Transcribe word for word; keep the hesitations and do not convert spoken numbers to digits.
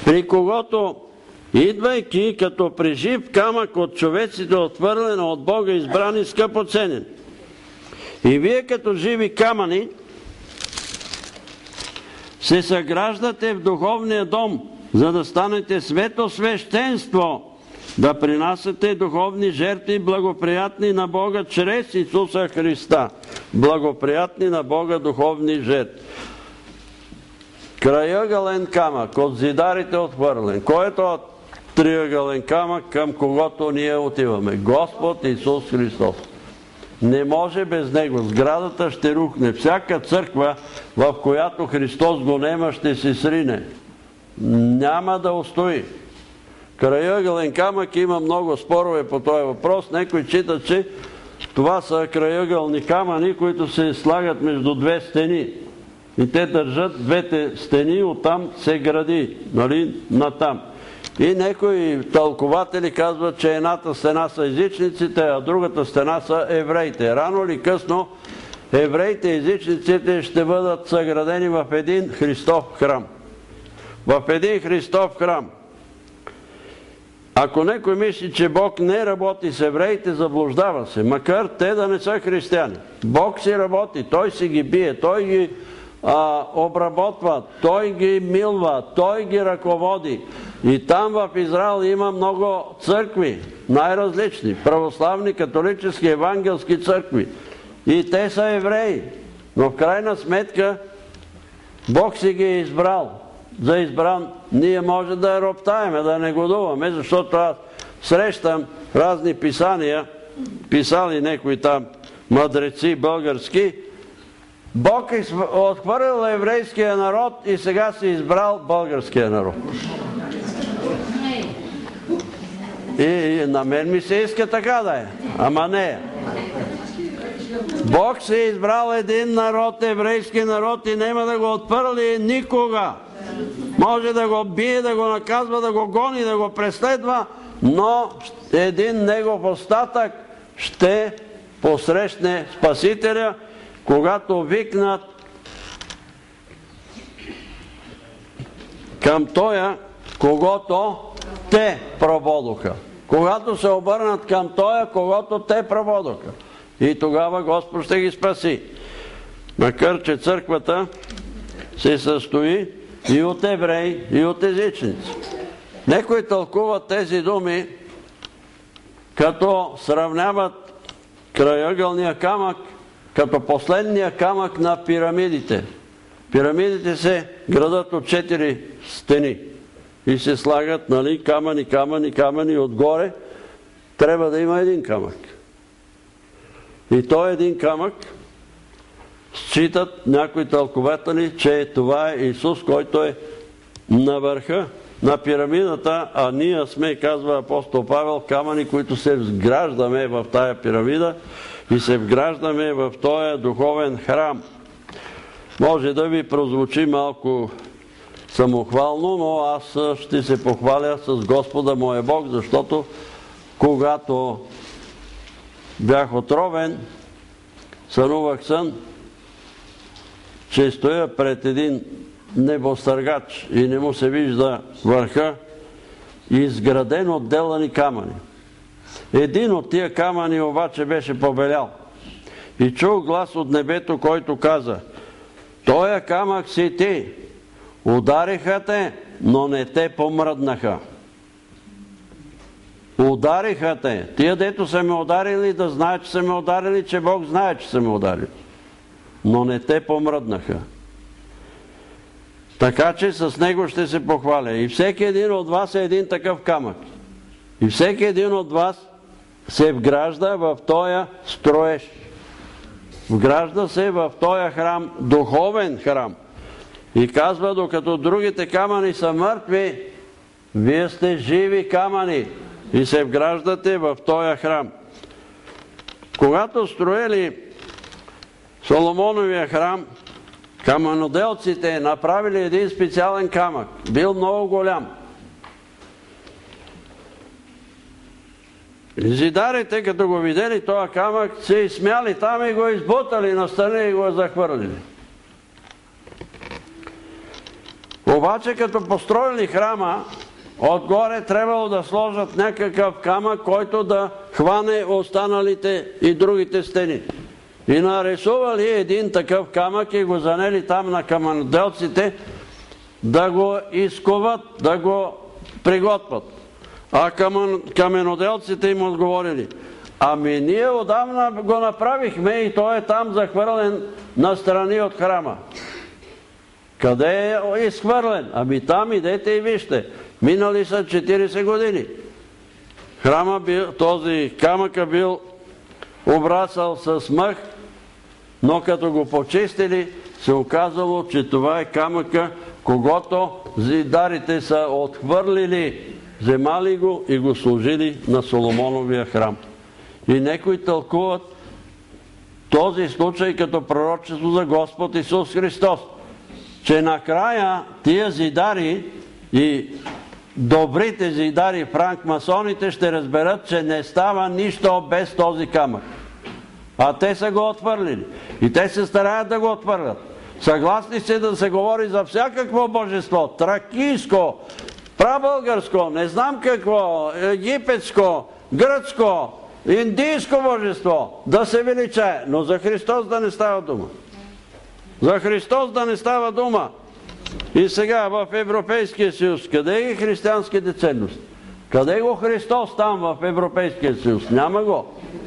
при когото, идвайки като при жив камък от човеците, отвърлен от Бога, избран и скъпоценен. И вие като живи камъни се съграждате в духовния дом, за да станете свето свещенство, да принасяте духовни жертви, благоприятни на Бога чрез Исуса Христа. Благоприятни на Бога духовни жертви. Краягълен камък, от зидарите отхвърлен. Кой е този триъгълен камък, към когото ние отиваме? Господ Исус Христос. Не може без Него. Сградата ще рухне. Всяка църква, в която Христос го нема, ще се срине. Няма да устои. Краягълен камък, има много спорове по този въпрос. Некои читат, че това са краягълни камъни, които се слагат между две стени. И те държат двете стени, оттам се гради, нали, натам. И някои тълкователи казват, че едната стена са езичниците, а другата стена са евреите. Рано или късно евреите и езичниците ще бъдат съградени в един Христов храм. В един Христов храм. Ако някой мисли, че Бог не работи с евреите, заблуждава се, макар те да не са християни. Бог си работи, Той си ги бие, Той ги а, обработва, Той ги милва, Той ги ръководи. И там в Израел има много църкви, най-различни, православни, католически, евангелски църкви. И те са евреи. Но в крайна сметка Бог си ги е избрал. За избран ние може да роптаеме, да негодуваме, защото аз срещам разни писания, писали някои там мъдреци български. Бог е отхвърлил еврейския народ и сега си избрал българския народ. И, и на мен ми се иска така да е, ама не е. Бог си е избрал един народ, еврейски народ, и няма да го отхвърли никога. Може да го бие, да го наказва, да го гони, да го преследва, но един негов остатък ще посрещне Спасителя, когато викнат към тоя, когото те проводоха. Когато се обърнат към тоя, когото те проводоха. И тогава Господ ще ги спаси. Макар че църквата се състои и от евреи, и от езичници. Некои тълкуват тези думи, като сравняват краягълния камък като последния камък на пирамидите. Пирамидите се градат от четири стени и се слагат, нали, камъни, камъни, камъни отгоре. Трябва да има един камък. И той един камък считат някои тълкователи, че това е Исус, който е на върха на пирамидата, а ние сме, казва апостол Павел, камъни, които се вграждаме в тая пирамида и се вграждаме в този духовен храм. Може да ви прозвучи малко самохвално, но аз ще се похваля с Господа моя Бог, защото когато бях отровен, сънувах сън, че стоя пред един небостъргач и не му се вижда върха, изграден от делани камъни. Един от тия камъни обаче беше побелял. И чух глас от небето, който каза: „Тоя камък си ти. Удариха те, но не те помръднаха." Удариха те. Тия, дето са ме ударили, да знаят, че са ме ударили, че Бог знае, че са ме ударили. Но не те помръднаха. Така че с него ще се похваля. И всеки един от вас е един такъв камък. И всеки един от вас се вгражда в тоя строеж. Вгражда се в тоя храм, духовен храм. И казва, докато другите камъни са мъртви, вие сте живи камъни и се вграждате в тоя храм. Когато строили Соломоновия храм, камъноделците направили един специален камък. Бил много голям. Зидарите, като го видели този камък, се изсмяли там и го избутали настрани и го захвърлили. Обаче като построили храма, отгоре трябвало да сложат някакъв камък, който да хване останалите и другите стени. И нарисували един такъв камък и го занели там на каменоделците да го изкуват, да го приготвят. А каменоделците им отговорили: ами ние отдавна го направихме и той е там захвърлен настрани от храма. Къде е изхвърлен? Ами там идете и вижте. Минали са четирийсет години. Храма бил, този камък бил обрасъл с мъх, но като го почистили, се оказало, че това е камъка, когото зидарите са отхвърлили, вземали го и го служили на Соломоновия храм. И некои тълкуват този случай като пророчество за Господ Исус Христос, че накрая тия зидари и добрите зидари, франкмасоните, ще разберат, че не става нищо без този камък. А те са го отвърлили. И те се стараят да го отвърлят. Съгласни се да се говори за всякакво божество, тракийско, прабългарско, не знам какво, египетско, гръцко, индийско божество, да се величае, но за Христос да не става дума. За Христос да не става дума. И сега в Европейския съюз, къде е християнските ценности? Къде го Христос там в Европейския съюз? Няма го.